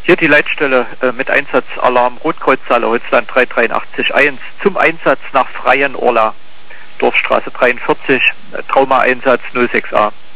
Hier die Leitstelle mit Einsatzalarm Rotkreuzsaale Holzland 3881 zum Einsatz nach Freien Orla, Dorfstraße 43, Trauma-Einsatz 06a.